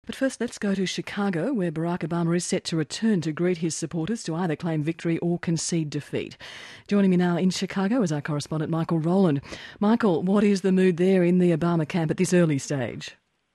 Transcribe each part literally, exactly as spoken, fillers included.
But first, let's go to Chicago, where Barack Obama is set to return to greet his supporters to either claim victory or concede defeat. Joining me now in Chicago is our correspondent, Michael Rowland. Michael, what is the mood there in the Obama camp at this early stage?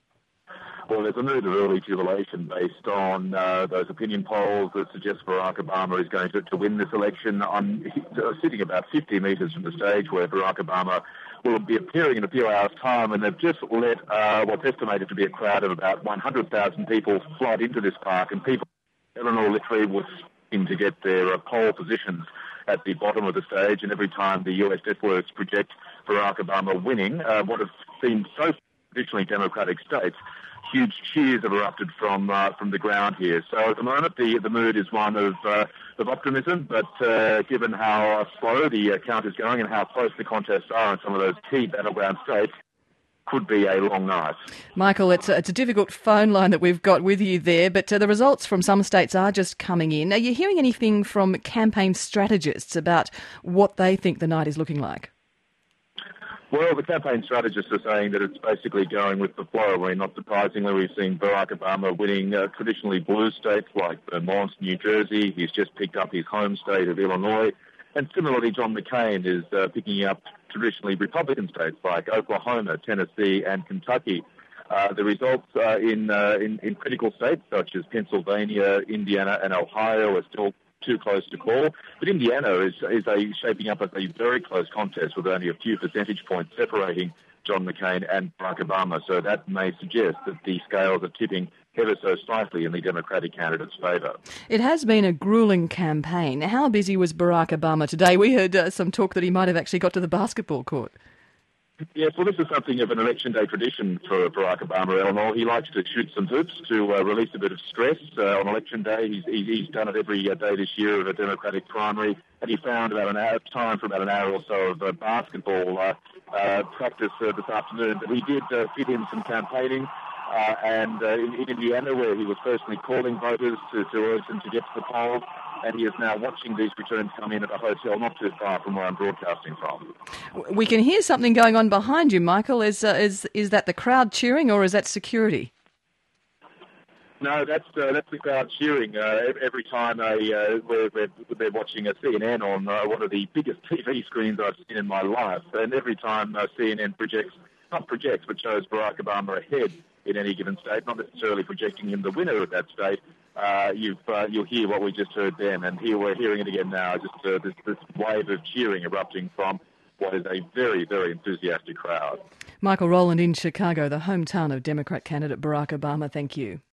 Well, there's a mood of early jubilation based on uh, those opinion polls that suggest Barack Obama is going to, to win this election. I'm sitting about fifty metres from the stage where Barack Obama will be appearing in a few hours' time, and they've just let uh, what's estimated to be a crowd of about one hundred thousand people flood into this park, and people, Eleanor literally was in to get their uh, poll positions at the bottom of the stage, and every time the U S networks project Barack Obama winning, uh, what have seemed so traditionally democratic states, huge cheers have erupted from uh, from the ground here. So at the moment, the the mood is one of uh, of optimism. But uh, given how uh, slow the uh, count is going and how close the contests are in some of those key battleground states, could be a long night. Michael, it's a, it's a difficult phone line that we've got with you there, but uh, the results from some states are just coming in. Are you hearing anything from campaign strategists about what they think the night is looking like? Well, the campaign strategists are saying that it's basically going with the flow. I mean, not surprisingly, we've seen Barack Obama winning uh, traditionally blue states like Vermont, New Jersey. He's just picked up his home state of Illinois. And similarly, John McCain is uh, picking up traditionally Republican states like Oklahoma, Tennessee and Kentucky. Uh, the results uh, in, uh, in in critical states such as Pennsylvania, Indiana and Ohio are still too close to call. But Indiana is, is a, shaping up as a very close contest with only a few percentage points separating John McCain and Barack Obama. So that may suggest that the scales are tipping ever so slightly in the Democratic candidate's favour. It has been a gruelling campaign. How busy was Barack Obama today? We heard uh, some talk that he might have actually got to the basketball court. Yes, well, this is something of an election day tradition for Barack Obama, Eleanor. He likes to shoot some hoops to uh, release a bit of stress uh, on election day. He's, he's done it every uh, day this year of a Democratic primary, and he found about an hour time for about an hour or so of uh, basketball uh, uh, practice uh, this afternoon. But he did uh, fit in some campaigning, uh, and uh, in, in Indiana, where he was personally calling voters to, to urge them to get to the polls. And he is now watching these returns come in at a hotel not too far from where I'm broadcasting from. We can hear something going on behind you, Michael. Is uh, is is that the crowd cheering or is that security? No, that's uh, that's the crowd cheering. Uh, every time a, uh, we're, we're, they're watching a C N N on uh, one of the biggest T V screens I've seen in my life, and every time uh, C N N projects, not projects, but shows Barack Obama ahead in any given state, not necessarily projecting him the winner of that state, uh, you've, uh, you'll hear what we just heard then, and here we're hearing it again now, just uh, this, this wave of cheering erupting from what is a very, very enthusiastic crowd. Michael Rowland in Chicago, the hometown of Democrat candidate Barack Obama. Thank you.